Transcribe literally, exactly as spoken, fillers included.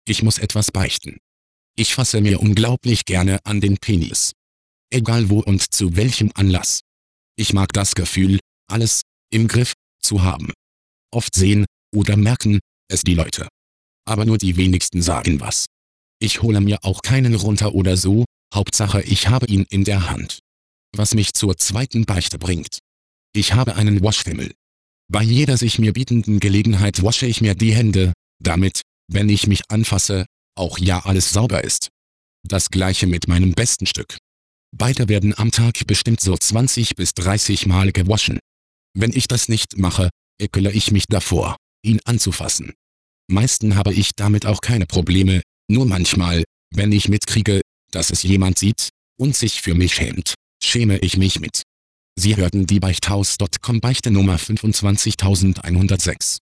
Ich muss etwas beichten. Ich fasse mir unglaublich gerne an den Penis. Egal wo und zu welchem Anlass. Ich mag das Gefühl, alles im Griff zu haben. Oft sehen oder merken es die Leute. Aber nur die wenigsten sagen was. Ich hole mir auch keinen runter oder so, Hauptsache ich habe ihn in der Hand. Was mich zur zweiten Beichte bringt. Ich habe einen Waschfimmel. Bei jeder sich mir bietenden Gelegenheit wasche ich mir die Hände, damit, wenn ich mich anfasse, auch ja alles sauber ist. Das gleiche mit meinem besten Stück. Beide werden am Tag bestimmt so zwanzig bis dreißig Mal gewaschen. Wenn ich das nicht mache, ekele ich mich davor, ihn anzufassen. Meistens habe ich damit auch keine Probleme, nur manchmal, wenn ich mitkriege, dass es jemand sieht und sich für mich schämt, schäme ich mich mit. Sie hörten die Beichthaus Punkt com Beichte Nummer fünfundzwanzigtausendzweihundertsechs.